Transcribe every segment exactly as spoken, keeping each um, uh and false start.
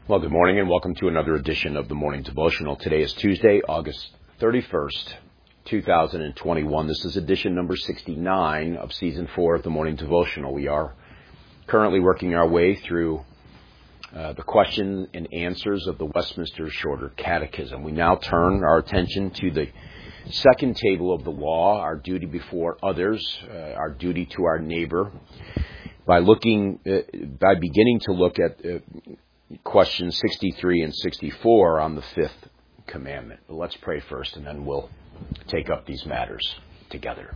Well, good morning and welcome to another edition of the Morning Devotional. Today is Tuesday, August thirty-first, two thousand twenty-one. This is edition number sixty-nine of season four of the Morning Devotional. We are currently working our way through uh, the question and answers of the Westminster Shorter Catechism. We now turn our attention to the second table of the law, our duty before others, uh, our duty to our neighbor, by looking, uh, by beginning to look at uh, questions sixty-three and sixty-four on the fifth commandment. But let's pray first, and then we'll take up these matters together.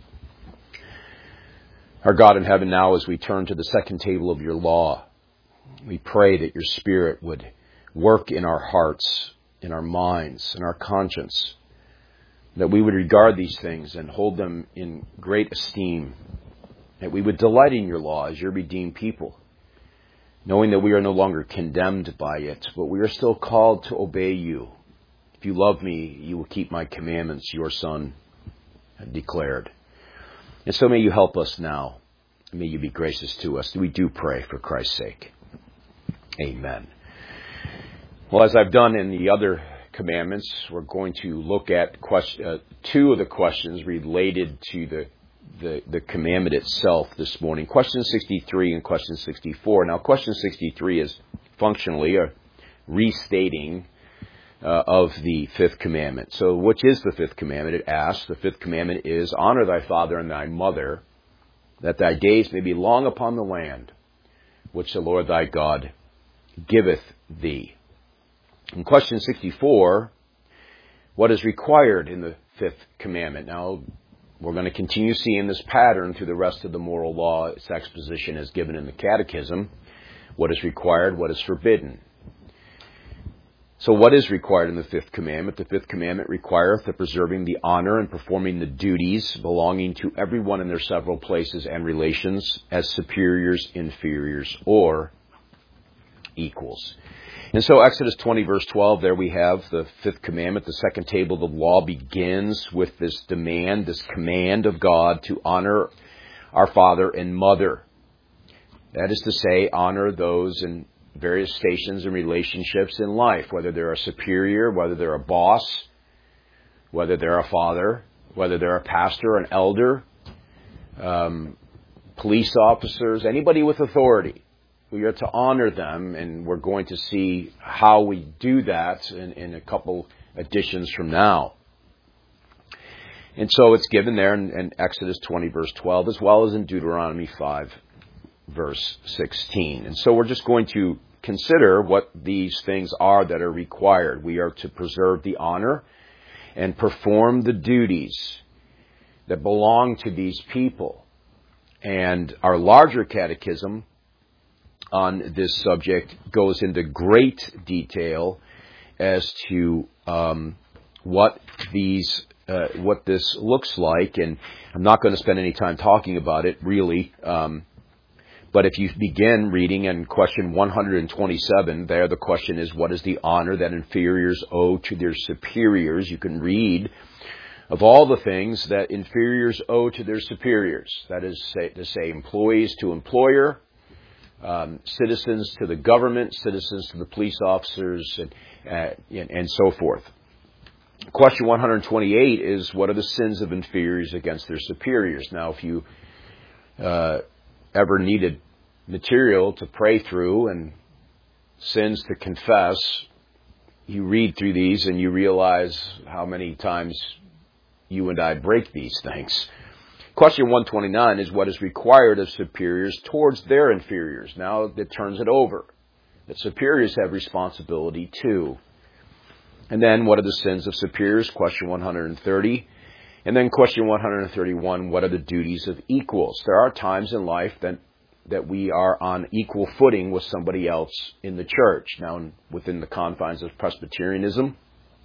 Our God in heaven, now as we turn to the second table of your law, we pray that your Spirit would work in our hearts, in our minds, in our conscience, that we would regard these things and hold them in great esteem, that we would delight in your law as your redeemed people, knowing that we are no longer condemned by it, but we are still called to obey you. If you love me, you will keep my commandments, your Son declared. And so may you help us now. May you be gracious to us. We do pray for Christ's sake. Amen. Well, as I've done in the other commandments, we're going to look at question, uh, two of the questions related to the The, the commandment itself this morning. Question sixty-three and question sixty-four. Now, question sixty-three is functionally a restating uh, of the fifth commandment. So, which is the fifth commandment? It asks, the fifth commandment is, honor thy father and thy mother, that thy days may be long upon the land, which the Lord thy God giveth thee. In question sixty-four, what is required in the fifth commandment? Now, we're going to continue seeing this pattern through the rest of the moral law. Its exposition is given in the Catechism. What is required, what is forbidden. So what is required in the fifth commandment? The fifth commandment requireth the preserving the honor and performing the duties belonging to everyone in their several places and relations as superiors, inferiors, or equals. And so Exodus twenty, verse twelve, there we have the fifth commandment. The second table of the law begins with this demand, this command of God to honor our father and mother. That is to say, honor those in various stations and relationships in life, whether they're a superior, whether they're a boss, whether they're a father, whether they're a pastor, an elder, um, police officers, anybody with authority. We are to honor them, and we're going to see how we do that in, in a couple editions from now. And so it's given there in, in Exodus twenty, verse twelve, as well as in Deuteronomy five, verse sixteen. And so we're just going to consider what these things are that are required. We are to preserve the honor and perform the duties that belong to these people. And our larger catechism on this subject goes into great detail as to um, what these, uh, what this looks like, and I'm not going to spend any time talking about it, really. Um, but if you begin reading in question one hundred twenty-seven, there the question is, what is the honor that inferiors owe to their superiors? You can read of all the things that inferiors owe to their superiors. That is say, to say, employees to employer, Um, citizens to the government, citizens to the police officers, and, uh, and, and so forth. Question one hundred twenty-eight is, what are the sins of inferiors against their superiors? Now, if you uh, ever needed material to pray through and sins to confess, you read through these and you realize how many times you and I break these things. Question one twenty-nine is, what is required of superiors towards their inferiors? Now it turns it over, that superiors have responsibility too. And then, what are the sins of superiors? Question one hundred thirty. And then question one hundred thirty-one, what are the duties of equals? There are times in life that, that we are on equal footing with somebody else in the church. Now, within the confines of Presbyterianism,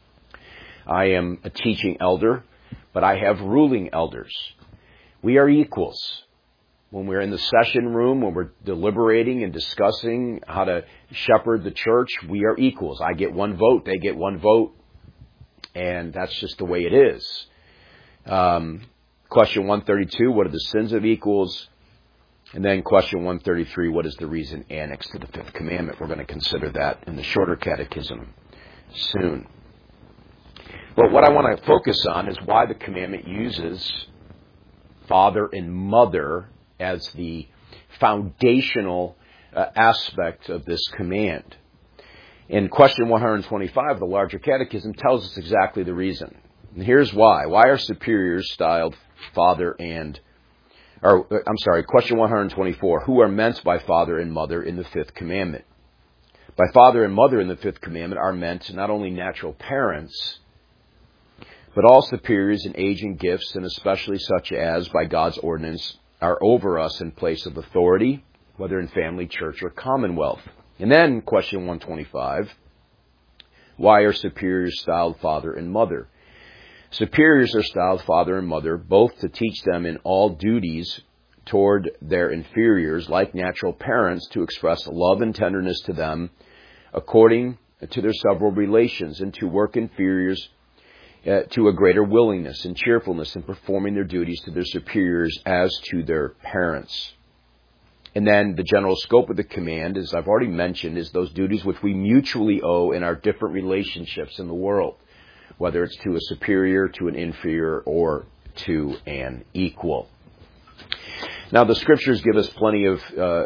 I am a teaching elder, but I have ruling elders. We are equals. When we're in the session room, when we're deliberating and discussing how to shepherd the church, we are equals. I get one vote, they get one vote, and that's just the way it is. Um, question one thirty-two, what are the sins of equals? And then question one thirty-three, what is the reason annexed to the fifth commandment? We're going to consider that in the shorter catechism soon. But what I want to focus on is why the commandment uses father and mother as the foundational uh, aspect of this command. In question one twenty-five, the larger catechism tells us exactly the reason. And here's why. Why are superiors styled father and, or I'm sorry, question one twenty-four, who are meant by father and mother in the fifth commandment? By father and mother in the fifth commandment are meant not only natural parents, but all superiors in age and gifts, and especially such as, by God's ordinance, are over us in place of authority, whether in family, church, or commonwealth. And then, question one twenty-five, why are superiors styled father and mother? Superiors are styled father and mother, both to teach them in all duties toward their inferiors, like natural parents, to express love and tenderness to them according to their several relations, and to work inferiors uh, to a greater willingness and cheerfulness in performing their duties to their superiors as to their parents. And then the general scope of the command, as I've already mentioned, is those duties which we mutually owe in our different relationships in the world, whether it's to a superior, to an inferior, or to an equal. Now, the Scriptures give us plenty of uh,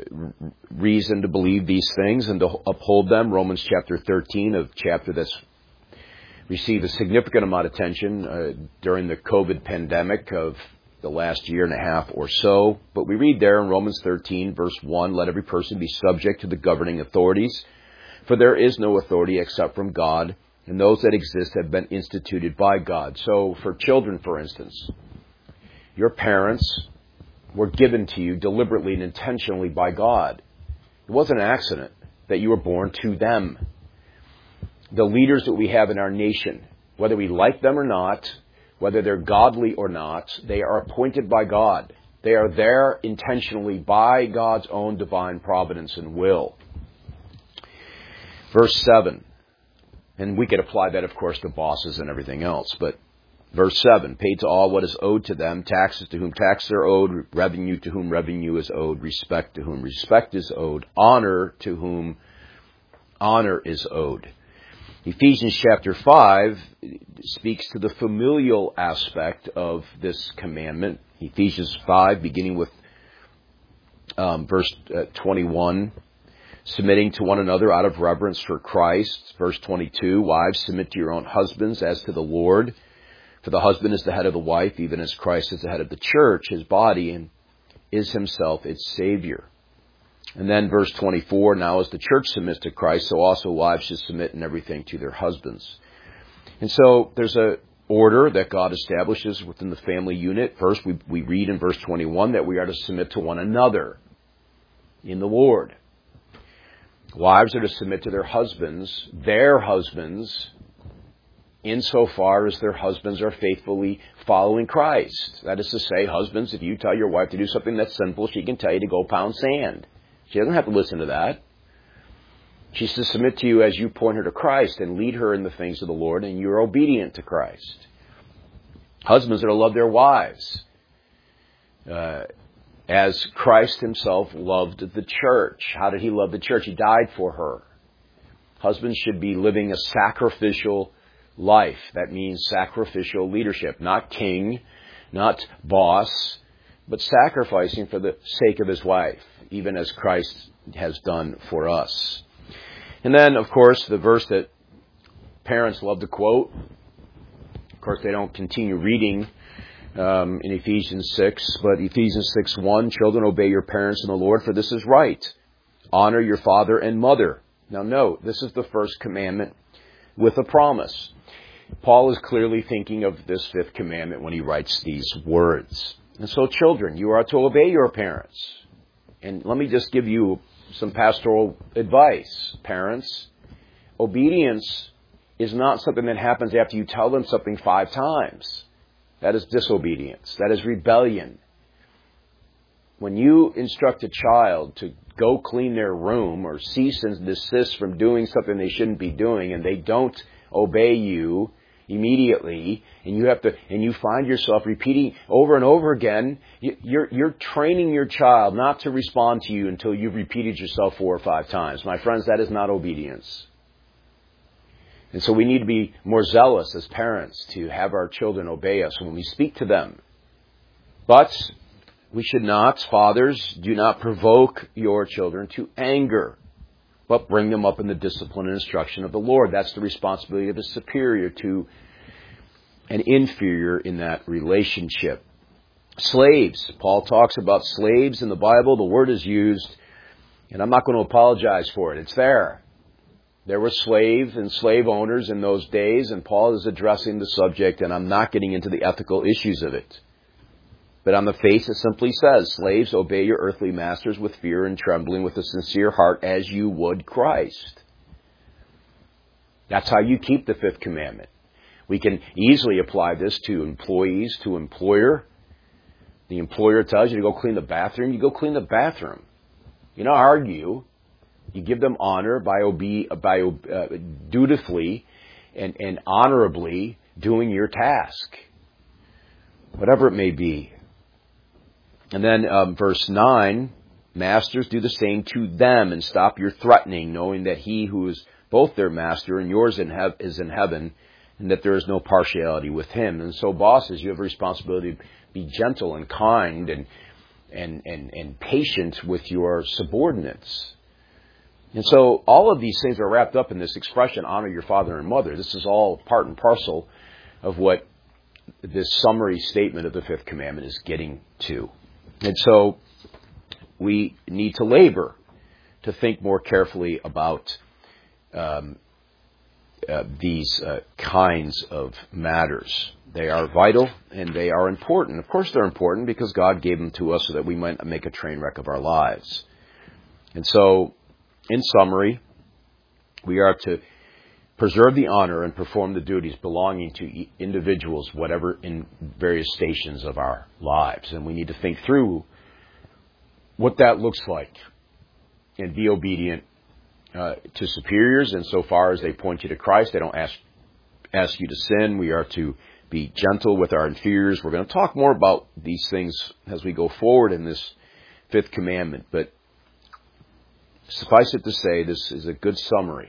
reason to believe these things and to uphold them. Romans chapter thirteen, a chapter that's received a significant amount of attention uh, during the COVID pandemic of the last year and a half or so. But we read there in Romans thirteen, verse one, let every person be subject to the governing authorities, for there is no authority except from God, and those that exist have been instituted by God. So for children, for instance, your parents were given to you deliberately and intentionally by God. It wasn't an accident that you were born to them. The leaders that we have in our nation, whether we like them or not, whether they're godly or not, they are appointed by God. They are there intentionally by God's own divine providence and will. Verse seven. And we could apply that, of course, to bosses and everything else. But verse seven, paid to all what is owed to them, taxes to whom taxes are owed, revenue to whom revenue is owed, respect to whom respect is owed, honor to whom honor is owed. Ephesians chapter five speaks to the familial aspect of this commandment. Ephesians five, beginning with um, verse uh, twenty-one, submitting to one another out of reverence for Christ. Verse twenty-two, wives, submit to your own husbands as to the Lord. For the husband is the head of the wife, even as Christ is the head of the church, his body, and is himself its Savior. And then verse twenty-four, now as the church submits to Christ, so also wives should submit in everything to their husbands. And so there's a order that God establishes within the family unit. First, we, we read in verse twenty-one that we are to submit to one another in the Lord. Wives are to submit to their husbands, their husbands, insofar as their husbands are faithfully following Christ. That is to say, husbands, if you tell your wife to do something that's sinful, she can tell you to go pound sand. She doesn't have to listen to that. She's to submit to you as you point her to Christ and lead her in the things of the Lord, and you're obedient to Christ. Husbands are to love their wives uh, as Christ himself loved the church. How did he love the church? He died for her. Husbands should be living a sacrificial life. That means sacrificial leadership. Not king, not boss, but sacrificing for the sake of his wife, even as Christ has done for us. And then, of course, the verse that parents love to quote. Of course, they don't continue reading um, in Ephesians six, but Ephesians six one, children, obey your parents in the Lord, for this is right. Honor your father and mother. Now note, this is the first commandment with a promise. Paul is clearly thinking of this fifth commandment when he writes these words. And so, children, you are to obey your parents. And let me just give you some pastoral advice, parents. Obedience is not something that happens after you tell them something five times. That is disobedience. That is rebellion. When you instruct a child to go clean their room or cease and desist from doing something they shouldn't be doing, and they don't obey you, immediately, and you have to, and you find yourself repeating over and over again, you're, you're training your child not to respond to you until you've repeated yourself four or five times. My friends, that is not obedience. And so we need to be more zealous as parents to have our children obey us when we speak to them. But we should not, fathers, do not provoke your children to anger, but bring them up in the discipline and instruction of the Lord. That's the responsibility of a superior to an inferior in that relationship. Slaves. Paul talks about slaves in the Bible. The word is used, and I'm not going to apologize for it. It's there. There were slave and slave owners in those days, and Paul is addressing the subject, and I'm not getting into the ethical issues of it. But on the face, it simply says, slaves, obey your earthly masters with fear and trembling, with a sincere heart, as you would Christ. That's how you keep the fifth commandment. We can easily apply this to employees, to employer. The employer tells you to go clean the bathroom, you go clean the bathroom. You don't argue. You give them honor by, obe- by uh, dutifully and, and honorably doing your task, whatever it may be. And then um, verse nine, masters, do the same to them and stop your threatening, knowing that he who is both their master and yours in hev- is in heaven, and that there is no partiality with him. And so, bosses, you have a responsibility to be gentle and kind and and and, and patient with your subordinates. And so all of these things are wrapped up in this expression, honor your father and mother. This is all part and parcel of what this summary statement of the fifth commandment is getting to. And so we need to labor to think more carefully about um, uh, these uh, kinds of matters. They are vital and they are important. Of course they're important because God gave them to us so that we might make a train wreck of our lives. And so, in summary, we are to preserve the honor and perform the duties belonging to individuals, whatever in various stations of our lives. And we need to think through what that looks like and be obedient uh, to superiors insofar as they point you to Christ. They don't ask, ask you to sin. We are to be gentle with our inferiors. We're going to talk more about these things as we go forward in this fifth commandment. But suffice it to say, this is a good summary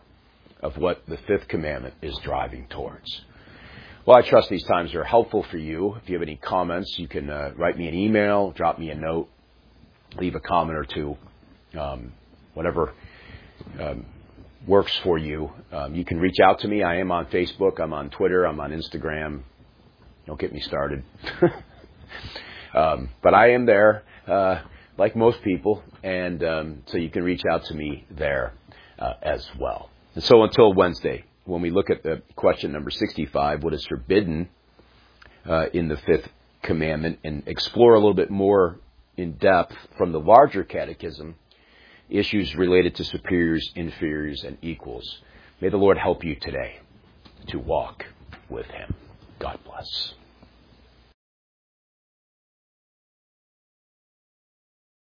of what the fifth commandment is driving towards. Well, I trust these times are helpful for you. If you have any comments, you can uh, write me an email, drop me a note, leave a comment or two, um, whatever um, works for you. Um, you can reach out to me. I am on Facebook. I'm on Twitter. I'm on Instagram. Don't get me started. um, but I am there, uh, like most people, and um, so you can reach out to me there uh, as well. And so until Wednesday, when we look at the question number sixty-five, what is forbidden uh, in the fifth commandment, and explore a little bit more in depth from the larger catechism, issues related to superiors, inferiors, and equals. May the Lord help you today to walk with him. God bless.